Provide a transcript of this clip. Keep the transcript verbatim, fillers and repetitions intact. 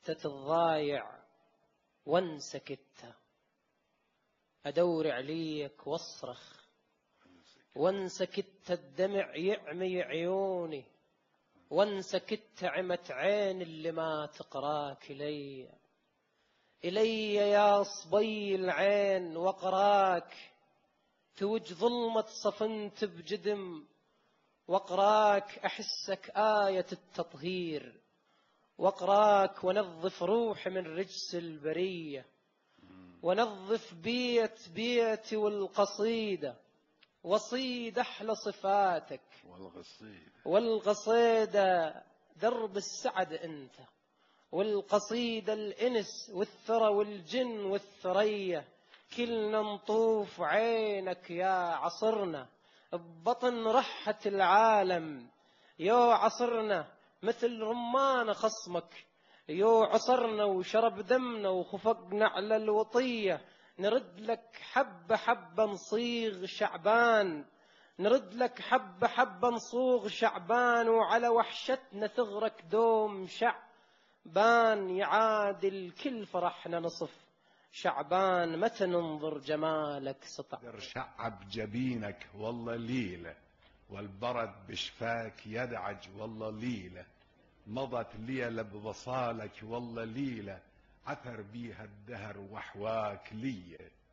كتة الضايع وانسى كتة، أدور عليك واصرخ وانسى كتة الدمع يعمي عيوني، وانسى كتة عمت عين اللي ما تقراك إلي. إلي يا صبي العين وقراك توج ظلمة صفنت بجدم، وقراك أحسك آية التطهير، وقراك ونظف روحي من رجس البرية، ونظف بيت بيتي والقصيدة، وصيد أحلى صفاتك والقصيدة والقصيدة درب السعد أنت، والقصيدة الإنس والثرى والجن والثريا، كلنا نطوف عينك يا عصرنا ببطن رحة العالم. يو عصرنا مثل رمان خصمك، يو عصرنا وشرب دمنا وخفقنا على الوطية، نرد لك حبة حبة نصيغ شعبان، نرد لك حبة حبة نصوغ شعبان، وعلى وحشتنا ثغرك دوم شعبان، يعادل كل فرحنا نصف شعبان، متى ننظر جمالك سطع. شعب جبينك والله ليلة، والبرد بشفاك يدعج والله ليلة، مضت ليلة بوصالك والله ليلة، عثر بيها الدهر وحواك ليه.